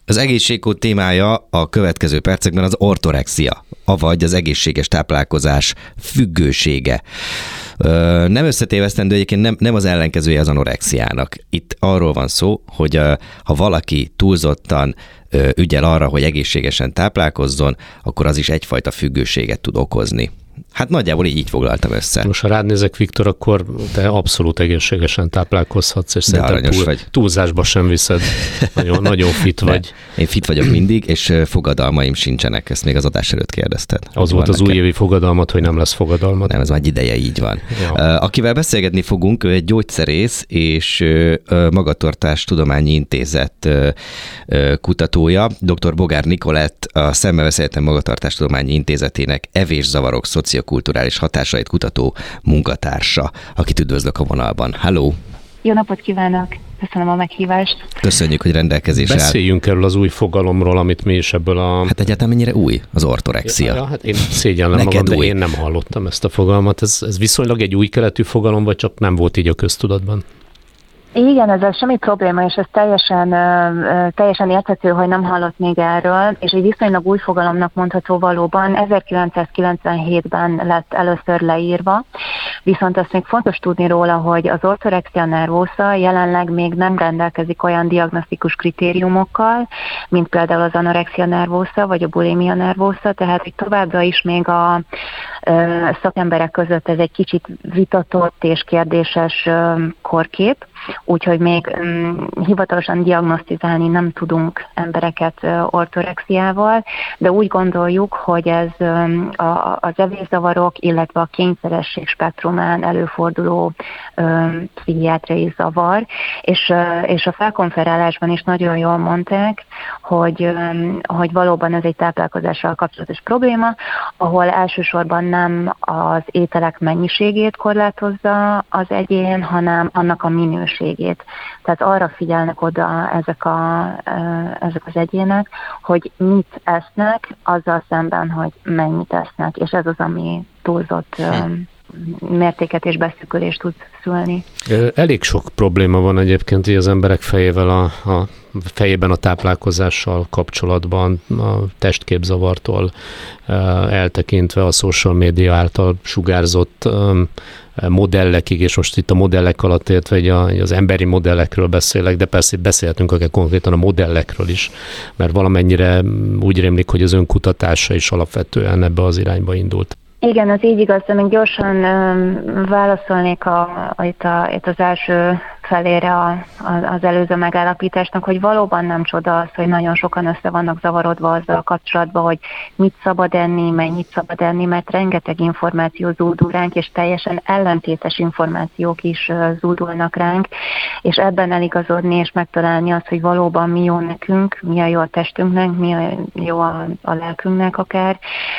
Az egészségkód témája a következő percekben az ortorexia, avagy az egészséges táplálkozás függősége. Nem összetévesztendő, egyébként nem az ellenkezője az anorexiának. Itt arról van szó, hogy ha valaki túlzottan ügyel arra, hogy egészségesen táplálkozzon, akkor az is egyfajta függőséget tud okozni. Hát nagyjából így foglaltam össze. Most ha rád nézek, Viktor, akkor te abszolút egészségesen táplálkozhatsz, és szerintem túlzásba sem viszed. Nagyon fit vagy. Én fit vagyok mindig, és fogadalmaim sincsenek. Ezt még az adás előtt kérdezted. Az volt az újévi fogadalmat, hogy nem lesz fogadalmat. Nem, ez már egy ideje így van. Ja. Akivel beszélgetni fogunk, ő egy gyógyszerész és Magatartás Tudományi Intézet kutatója. Dr. Bogár Nikolett, a Szemmelweis Egyetem Magatartás Tudományi Intézetének evészavarok szociokulturális hatásait kutató munkatársa, akit üdvözlök a vonalban. Halló! Jó napot kívánok! Köszönöm a meghívást. Köszönjük, hogy rendelkezésre áll. Beszéljünk erről az új fogalomról, amit mi is ebből a... Hát egyáltalán mennyire új az ortorexia? Ja, hát én szégyellem magam, de én nem hallottam ezt a fogalmat. Ez viszonylag egy új keletű fogalom, vagy csak nem volt így a köztudatban? Igen, ezzel semmi probléma, és ez teljesen érthető, hogy nem hallott még erről, és egy viszonylag új fogalomnak mondható valóban. 1997-ben lett először leírva, viszont azt még fontos tudni róla, hogy az ortorexia nervosa jelenleg még nem rendelkezik olyan diagnosztikus kritériumokkal, mint például az anorexia nervosa vagy a bulimia nervosa, tehát hogy továbbra is még a szakemberek között ez egy kicsit vitatott és kérdéses korkép, úgyhogy még hivatalosan diagnosztizálni nem tudunk embereket ortorexiával, de úgy gondoljuk, hogy ez az evészavarok, illetve a kényszeresség spektrumán előforduló pszichiátriai zavar, és a felkonferálásban is nagyon jól mondták, hogy valóban ez egy táplálkozással kapcsolatos probléma, ahol elsősorban nem az ételek mennyiségét korlátozza az egyén, hanem annak a minőségét. Tehát arra figyelnek oda ezek az egyének, hogy mit esznek, azzal szemben, hogy mennyit esznek, és ez az, ami túlzott mértéket és beszűkülést tud szülni. Elég sok probléma van egyébként az emberek fejében a táplálkozással kapcsolatban, a testképzavartól eltekintve a social media által sugárzott modellekig, és most itt a modellek alatt értve az emberi modellekről beszélek, de persze beszélhetünk akár konkrétan a modellekről is, mert valamennyire úgy rémlik, hogy az önkutatása is alapvetően ebbe az irányba indult. Igen, az így igaz, de még gyorsan válaszolnék itt az első felére az előző megállapításnak, hogy valóban nem csoda az, hogy nagyon sokan össze vannak zavarodva azzal kapcsolatban, hogy mit szabad enni, mennyit szabad enni, mert rengeteg információ zúdul ránk, és teljesen ellentétes információk is zúdulnak ránk, és ebben eligazodni és megtalálni azt, hogy valóban mi jó nekünk, mi a jó a testünknek, mi a jó a lelkünknek akár,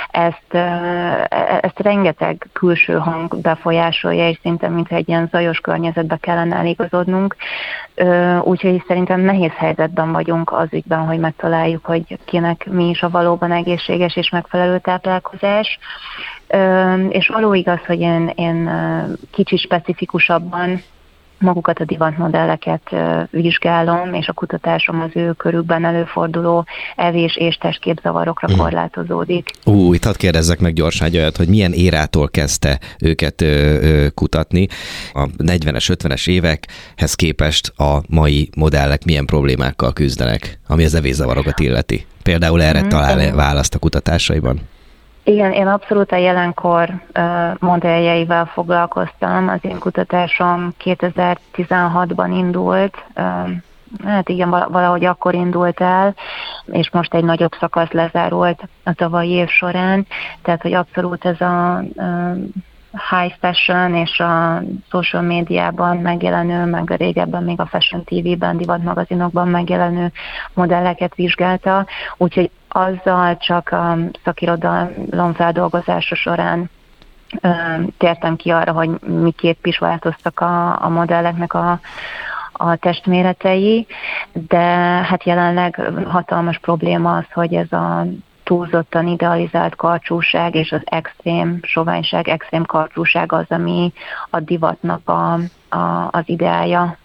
ezt rengeteg külső hang befolyásolja, és szinte mintha egy ilyen zajos környezetbe kellene eligazodnunk. Úgyhogy szerintem nehéz helyzetben vagyunk az ügyben, hogy megtaláljuk, hogy kinek mi is a valóban egészséges és megfelelő táplálkozás. És való igaz, hogy én kicsit specifikusabban magukat a divatmodelleket vizsgálom, és a kutatásom az ő körükben előforduló evés- és testképzavarokra korlátozódik. Itt hadd kérdezzek meg gyorsan egy olyat, hogy milyen érától kezdte őket kutatni. A 40-es, 50-es évekhez képest a mai modellek milyen problémákkal küzdenek, ami az evészavarokat illeti. Például erre talál választ a kutatásaiban? Igen, én abszolút a jelenkor modelljeivel foglalkoztam. Az én kutatásom 2016-ban indult, hát igen, valahogy akkor indult el, és most egy nagyobb szakasz lezárult a tavalyi év során, tehát hogy abszolút ez a high fashion és a social médiában megjelenő, meg a régebben még a Fashion TV-ben, divatmagazinokban megjelenő modelleket vizsgálta, úgyhogy azzal csak a szakirodalom feldolgozása során tértem ki arra, hogy miképp is változtak a modelleknek a testméretei, de hát jelenleg hatalmas probléma az, hogy ez a túlzottan idealizált karcsúság és az extrém soványság, extrém karcsúság az, ami a divatnak az ideája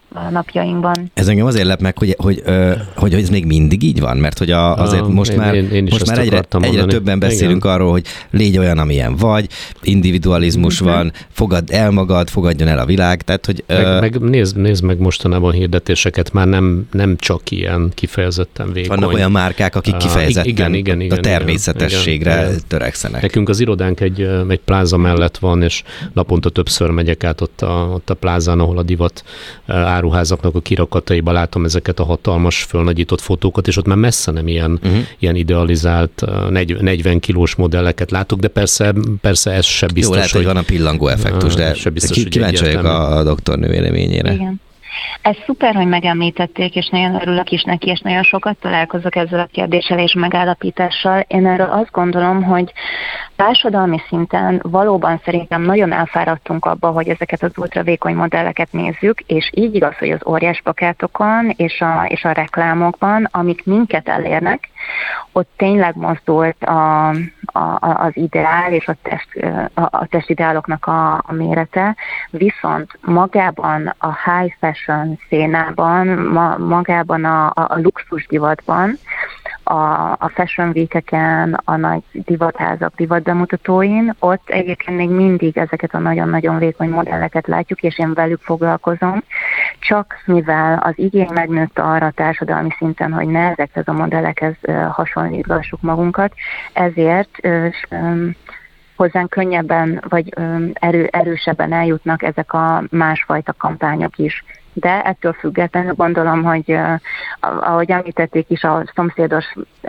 napjainkban. Ez engem azért lep meg, hogy ez még mindig így van, mert hogy azért most már egyre többen beszélünk arról, hogy légy olyan, amilyen vagy, individualizmus van, fogadd el magad, fogadjon el a világ, tehát hogy... Nézd meg mostanában hirdetéseket, már nem csak ilyen kifejezetten vékony. Vannak olyan márkák, akik kifejezetten igen, a természetességre törekszenek. Nekünk az irodánk egy pláza mellett van, és naponta többször megyek át ott a plázán, ahol a divat áruházaknak a kirakataiba látom ezeket a hatalmas, fölnagyított fotókat, és ott már messze nem ilyen idealizált 40 kilós modelleket látok, de persze ez se biztos, jó, lehet, hogy van a pillangó effektus, de kíváncsi vagyok a doktornő véleményére. Igen. Ez szuper, hogy megemlítették, és nagyon örülök is neki, és nagyon sokat találkozok ezzel a kérdéssel és megállapítással. Én erről azt gondolom, hogy társadalmi szinten valóban szerintem nagyon elfáradtunk abba, hogy ezeket az ultravékony modelleket nézzük, és így igaz, hogy az óriás plakátokon és a reklámokban, amik minket elérnek, ott tényleg mozdult az ideál és a testideáloknak a mérete, viszont magában a high fashion szénában, magában a luxus divatban, a Fashion Week-eken, a nagy divatházak divatbemutatóin, ott egyébként még mindig ezeket a nagyon-nagyon vékony modelleket látjuk, és én velük foglalkozom, csak mivel az igény megnőtt arra a társadalmi szinten, hogy ne ezekhez a modellekhez hasonlítgassuk magunkat, ezért hozzánk könnyebben vagy erősebben eljutnak ezek a másfajta kampányok is. De ettől függetlenül gondolom, hogy ahogy említették is, a szomszédos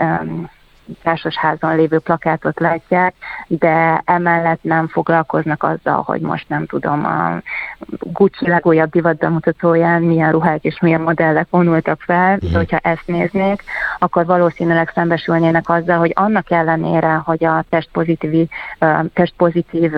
társasházon lévő plakátot látják, de emellett nem foglalkoznak azzal, hogy most nem tudom, a Gucci legújabb divatbemutatóján milyen ruhák és milyen modellek vonultak fel, de hogyha ezt néznék, akkor valószínűleg szembesülnének azzal, hogy annak ellenére, hogy a testpozitív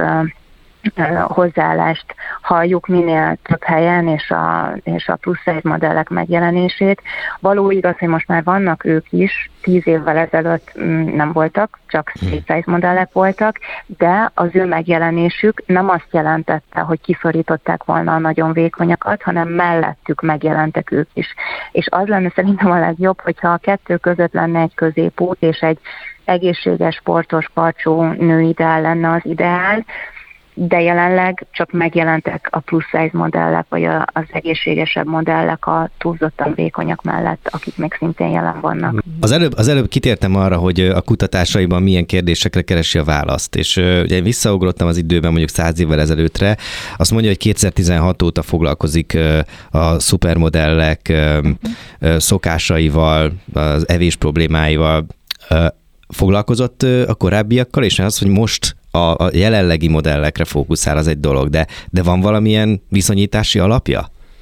hozzáállást halljuk minél több helyen, és a plusz size modellek megjelenését. Való igaz, hogy most már vannak ők is, 10 évvel ezelőtt nem voltak, csak street size modellek voltak, de az ő megjelenésük nem azt jelentette, hogy kiszorították volna a nagyon vékonyakat, hanem mellettük megjelentek ők is. És az lenne szerintem a legjobb, hogyha a kettő között lenne egy középút, és egy egészséges, sportos, karcsú nőideál lenne az ideál, de jelenleg csak megjelentek a plusz size modellek, vagy az egészségesebb modellek a túlzottan vékonyak mellett, akik még szintén jelen vannak. Az előbb kitértem arra, hogy a kutatásaiban milyen kérdésekre keresi a választ, és ugye én visszaugrottam az időben mondjuk 100 évvel ezelőttre, azt mondja, hogy 2016 óta foglalkozik a szupermodellek szokásaival, az evés problémáival, foglalkozott a korábbiakkal, és az, hogy most a jelenlegi modellekre fókuszál, az egy dolog, de van valamilyen viszonyítási alapja?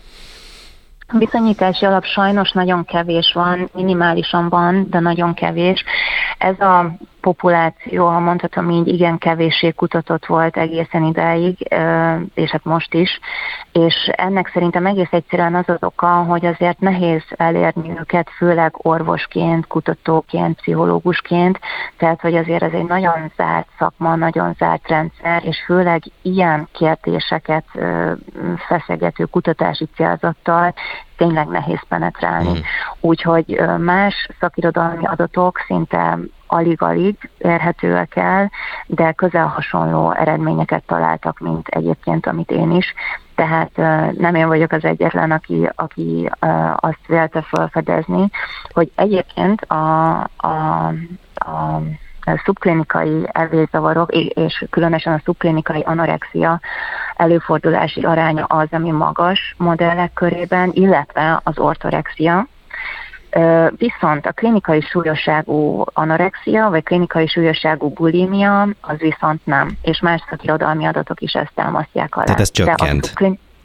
A viszonyítási alap sajnos nagyon kevés van, minimálisan van, de nagyon kevés. Ez a populáció, ha mondhatom így, igen kevéssé kutatott volt egészen idáig, és hát most is, és ennek szerintem egész egyszerűen az az oka, hogy azért nehéz elérni őket, főleg orvosként, kutatóként, pszichológusként, tehát hogy azért ez egy nagyon zárt szakma, nagyon zárt rendszer, és főleg ilyen kérdéseket feszegető kutatási célzattal tényleg nehéz penetrálni. Úgyhogy más szakirodalmi adatok szinte alig-alig érhetőek el, de közel hasonló eredményeket találtak, mint egyébként, amit én is. Tehát nem én vagyok az egyetlen, aki azt vélte felfedezni, hogy egyébként a szubklinikai evészavarok, és különösen a szubklinikai anorexia előfordulási aránya az, ami magas modellek körében, illetve az ortorexia. Viszont a klinikai súlyosságú anorexia, vagy klinikai súlyosságú bulimia, az viszont nem. És más szakirodalmi adatok is ezt támasztják alá. Tehát ez csökkent?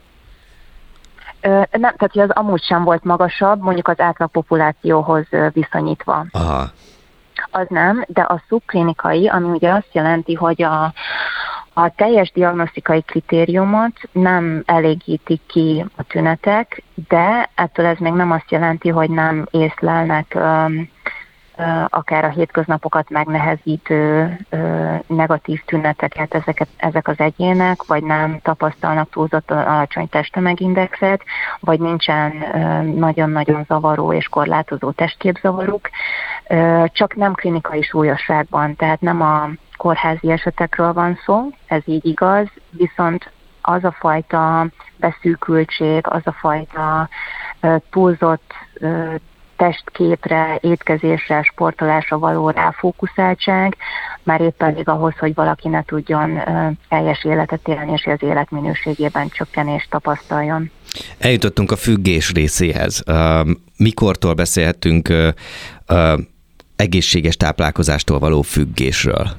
Nem, tehát hogy az amúgy sem volt magasabb, mondjuk az átlag populációhoz viszonyítva. Aha. Az nem, de a szubklinikai, ami ugye azt jelenti, hogy a teljes diagnosztikai kritériumot nem elégítik ki a tünetek, de ettől ez még nem azt jelenti, hogy nem észlelnek akár a hétköznapokat megnehezítő negatív tüneteket ezek az egyének, vagy nem tapasztalnak túlzottan alacsony testtömegindexet, vagy nincsen nagyon-nagyon zavaró és korlátozó testképzavaruk, csak nem klinikai súlyosságban, tehát nem a kórházi esetekről van szó, ez így igaz, viszont az a fajta beszűkültség, az a fajta túlzott testképre, étkezésre, sportolásra való ráfókuszáltság, már épp elég ahhoz, hogy valaki ne tudjon teljes életet élni, és az életminőségében csökkenést tapasztaljon. Eljutottunk a függés részéhez. Mikortól beszélhetünk egészséges táplálkozástól való függésről?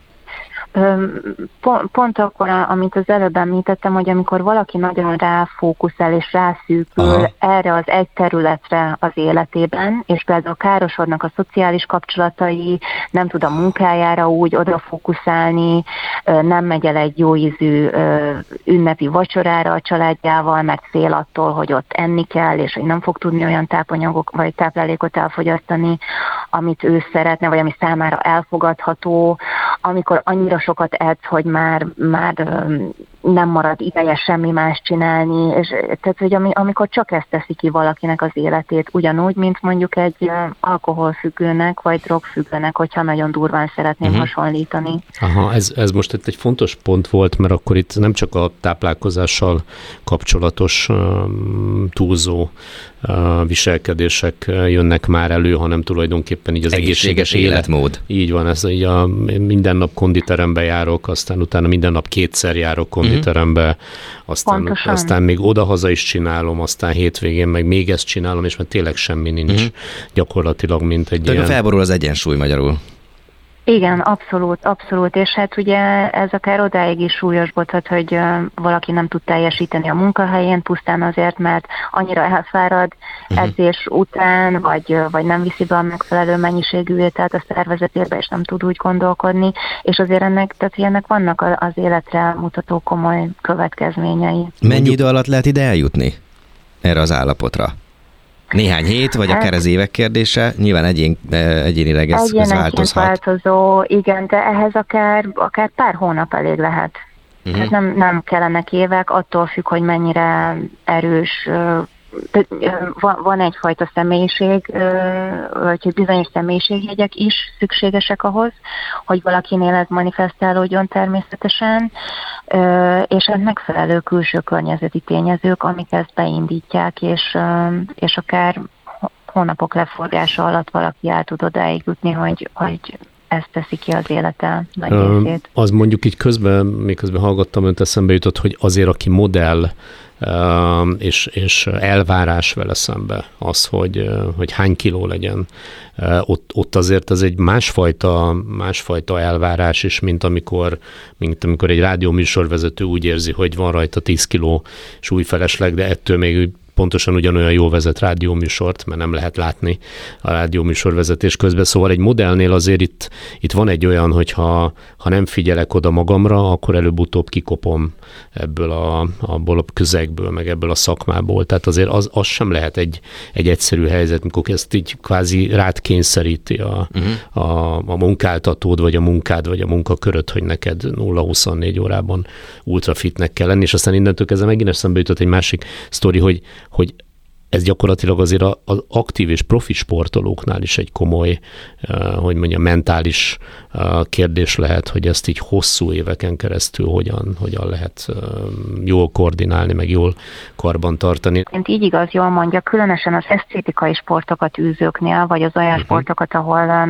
Pont akkor, amit az előbb említettem, hogy amikor valaki nagyon ráfókuszál és rászűkül erre az egy területre az életében, és például károsodnak a szociális kapcsolatai, nem tud a munkájára úgy odafókuszálni, nem megy el egy jó ízű ünnepi vacsorára a családjával, mert fél attól, hogy ott enni kell, és hogy nem fog tudni olyan tápanyagok vagy táplálékot elfogyasztani, amit ő szeretne, vagy ami számára elfogadható, amikor annyira sokat edz, hogy már nem marad ideje semmi más csinálni, és tehát, hogy amikor csak ezt teszi ki valakinek az életét, ugyanúgy, mint mondjuk egy alkoholfüggőnek, vagy drogfüggőnek, hogyha nagyon durván szeretném hasonlítani. Aha, ez most egy fontos pont volt, mert akkor itt nem csak a táplálkozással kapcsolatos túlzó viselkedések jönnek már elő, hanem tulajdonképpen így az egészséges életmód. Így van, ez így a minden nap konditerembe járok, aztán utána minden nap 2-szer járok konditerembe, aztán még odahaza is csinálom, aztán hétvégén meg még ezt csinálom, és már tényleg semmi nincs gyakorlatilag, mint egy ilyen... Felborul az egyensúly magyarul. Igen, abszolút, és hát ugye ez akár odáig is súlyosbodhat, hogy valaki nem tud teljesíteni a munkahelyén pusztán azért, mert annyira elfárad edzés után, vagy nem viszi be a megfelelő mennyiségű ételt a szervezetébe, és nem tud úgy gondolkodni, és azért ennek vannak az életre mutató komoly következményei. Mennyi idő alatt lehet ide eljutni erre az állapotra? Néhány hét, vagy akár az évek kérdése? Nyilván egyénileg ez változhat. Változó, igen, de ehhez akár pár hónap elég lehet. Tehát nem kellenek évek, attól függ, hogy mennyire erős. Van egyfajta személyiség, vagy bizonyos személyiségjegyek is szükségesek ahhoz, hogy valakinél ez manifestálódjon természetesen, és ez megfelelő külső környezeti tényezők, amik ezt beindítják, és akár hónapok leforgása alatt valaki el tud odáig jutni, hogy ez teszi ki az élete nagy részét. Az mondjuk így miközben hallgattam, önt eszembe jutott, hogy azért, aki modell, és elvárás vele szembe az, hogy hány kiló legyen. Ott azért ez egy másfajta elvárás is, mint amikor egy rádióműsorvezető úgy érzi, hogy van rajta 10 kiló súlyfelesleg, de ettől még pontosan ugyanolyan jól vezet rádióműsort, mert nem lehet látni a rádióműsorvezetés közben. Szóval egy modellnél azért itt van egy olyan, hogy ha nem figyelek oda magamra, akkor előbb-utóbb kikopom abból a közegből, meg ebből a szakmából. Tehát azért az sem lehet egy egyszerű helyzet, mikor ezt így kvázi rád kényszeríti a munkáltatód, vagy a munkád, vagy a munkaköröd, hogy neked 0-24 órában ultrafitnek kell lenni, és aztán innentől kezdve megint eszembe jutott egy másik sztori, hogy ez gyakorlatilag azért az aktív és profi sportolóknál is egy komoly, mentális kérdés lehet, hogy ezt így hosszú éveken keresztül hogyan lehet jól koordinálni, meg jól karban tartani. Így igaz, jól mondja, különösen az esztétikai sportokat űzőknél, vagy az olyan sportokat, ahol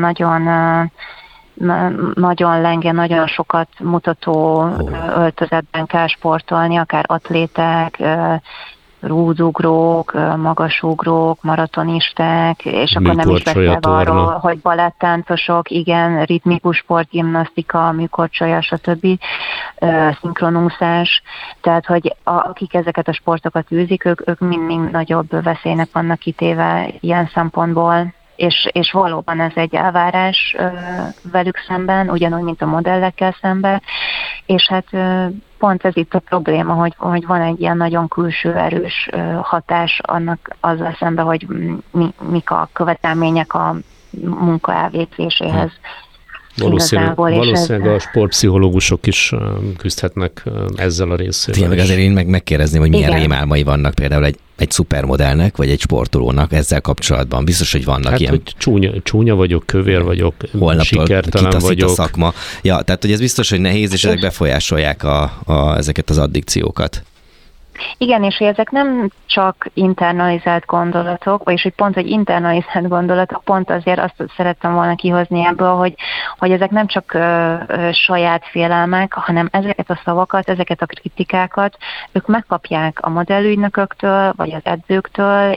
nagyon lenge, nagyon sokat mutató öltözetben kell sportolni, akár atléták, rúdugrók, magasugrók, maratonisták, és akkor nem is beszélve arról, hogy balettáncosok, igen, ritmikus sportgimnasztika, műkorcsolya, stb., szinkronúszás, tehát, hogy akik ezeket a sportokat űzik, ők mind nagyobb veszélynek vannak kitéve ilyen szempontból. És valóban ez egy elvárás velük szemben, ugyanúgy, mint a modellekkel szemben, és hát pont ez itt a probléma, hogy van egy ilyen nagyon külső erős hatás annak azzal szemben, hogy mik a követelmények a munka elvégzéséhez. Valószínűleg a sportpszichológusok is küzdhetnek ezzel a részével. Tényleg azért én megkérdezném, hogy milyen rémálmai vannak például egy szupermodellnek, vagy egy sportolónak ezzel kapcsolatban. Biztos, hogy vannak ilyen. Hogy csúnya vagyok, kövér vagyok, sikertelen vagyok. A szakma. Ja, tehát hogy ez biztos, hogy nehéz, és ezek befolyásolják ezeket az addikciókat. Igen, és ezek nem csak internalizált gondolatok, vagyis hogy pont, hogy internalizált gondolatok, pont azért azt szerettem volna kihozni ebből, hogy ezek nem csak saját félelmek, hanem ezeket a szavakat, ezeket a kritikákat ők megkapják a modellügynököktől, vagy az edzőktől,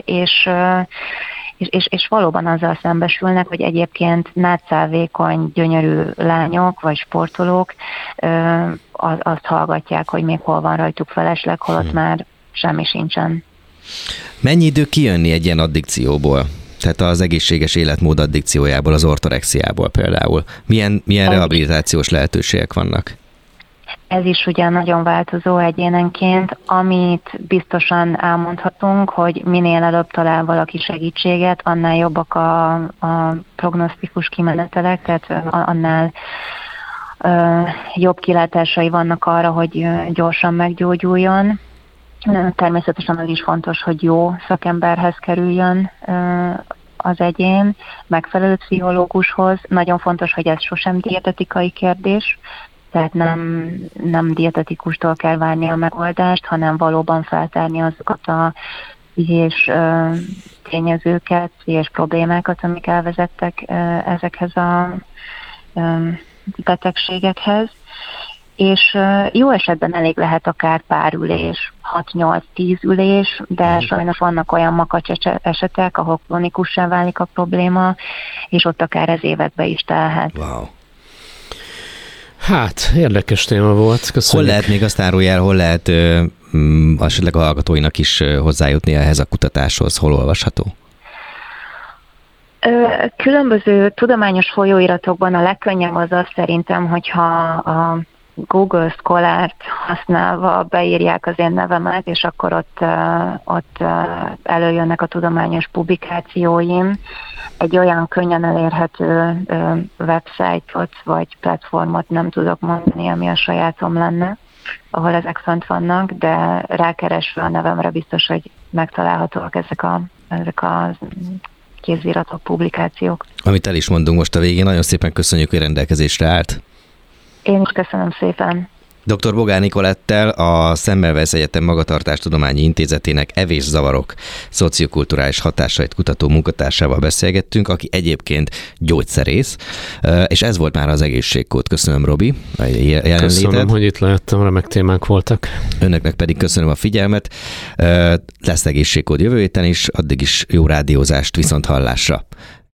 és valóban azzal szembesülnek, hogy egyébként nátszálvékony, gyönyörű lányok vagy sportolók azt hallgatják, hogy még hol van rajtuk felesleg, holott már semmi sincsen. Mennyi idő kijönni egy ilyen addikcióból? Tehát az egészséges életmód addikciójából, az ortorexiából például. Milyen rehabilitációs lehetőségek vannak? Ez is ugye nagyon változó egyénenként, amit biztosan elmondhatunk, hogy minél előbb talál valaki segítséget, annál jobbak a prognosztikus kimenetelek, tehát annál jobb kilátásai vannak arra, hogy gyorsan meggyógyuljon. Természetesen az is fontos, hogy jó szakemberhez kerüljön az egyén, megfelelő pszichológushoz. Nagyon fontos, hogy ez sosem dietetikai kérdés, tehát nem dietetikustól kell várni a megoldást, hanem valóban feltárni azokat a pszichés tényezőket, pszichés problémákat, amik elvezettek ezekhez a betegségekhez. És jó esetben elég lehet akár pár ülés, 6-8-10 ülés, de sajnos vannak olyan makacs esetek, ahol kronikussá válik a probléma, és ott akár ez évekbe is telhet. Wow. Hát, érdekes téma volt. Köszönjük. Hol lehet még azt árulj el, hol lehet esetleg a hallgatóinak is hozzájutni ehhez a kutatáshoz, hol olvasható? Különböző tudományos folyóiratokban a legkönnyebb az szerintem, hogyha a Google Scholar-t használva beírják az én nevemet, és akkor ott előjönnek a tudományos publikációim. Egy olyan könnyen elérhető website-ot vagy platformot nem tudok mondani, ami a sajátom lenne, ahol ezek fönt vannak, de rákeresve a nevemre biztos, hogy megtalálhatóak ezek a kéziratok, publikációk. Amit el is mondunk most a végén, nagyon szépen köszönjük, hogy rendelkezésre állt. Én is köszönöm szépen. Dr. Bogár Nicolettel, a Semmelweis Egyetem Magatartástudományi Intézetének evészavarok szociokulturális hatásait kutató munkatársával beszélgettünk, aki egyébként gyógyszerész, és ez volt már az egészségkód. Köszönöm, Robi, a jelenlétet. Köszönöm, hogy itt lehettem, remek témák voltak. Önöknek pedig köszönöm a figyelmet. Lesz egészségkód jövő héten is, addig is jó rádiózást, viszont hallásra.